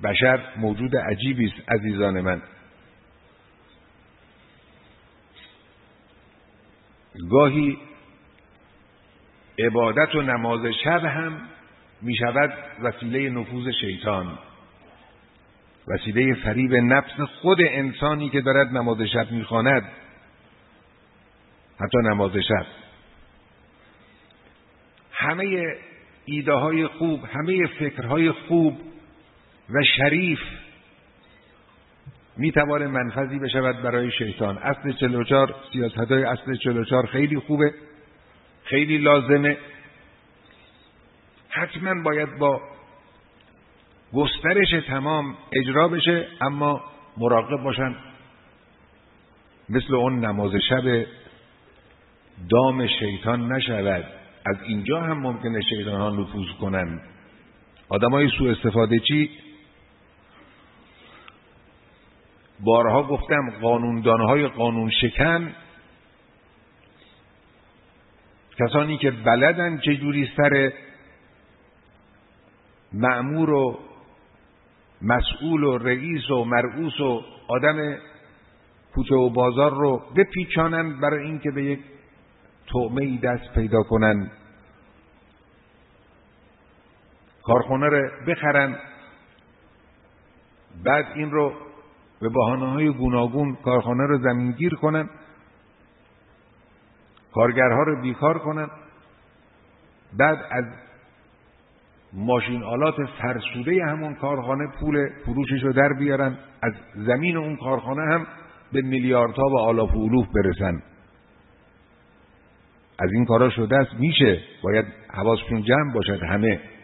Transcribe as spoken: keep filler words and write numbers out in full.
بشر موجود عجیبی است عزیزان من. گاهی عبادت و نماز شب هم می شود وسیله نفوذ شیطان، وسیله فریب نفس خود انسانی که دارد نماز شب می خواند. حتی نماز شب همه ایده های خوب، همه فکرهای خوب و شریف می توانه منفذی بشود برای شیطان. اصل چهل و چهار، سیاست های اصل چهل و چهار خیلی خوبه، خیلی لازمه، حتما باید با گسترش تمام اجرا بشه، اما مراقب باشن مثل اون نماز شب دام شیطان نشود. از اینجا هم ممکنه شیطان ها نفوذ کنن. آدم های سوء استفاده چی؟ بارها گفتم قانوندان های قانون شکن، کسانی که بلدن چجوری سر مأمور و مسئول و رئیس و مرئوس و آدم کوچه و بازار رو بپیچانن برای اینکه به یک طعمه‌ای دست پیدا کنن، کارخانه رو بخرن، بعد این رو به بهانه‌های گوناگون کارخانه رو زمینگیر کنن، کارگرها رو بیکار کنن، بعد از ماشین آلات فرسوده همون کارخانه پول فروشش رو در بیارن، از زمین اون کارخانه هم به میلیاردها و آلاف و الوف برسن. از این کارا شده است. میشه، باید حواسشون جمع باشد همه.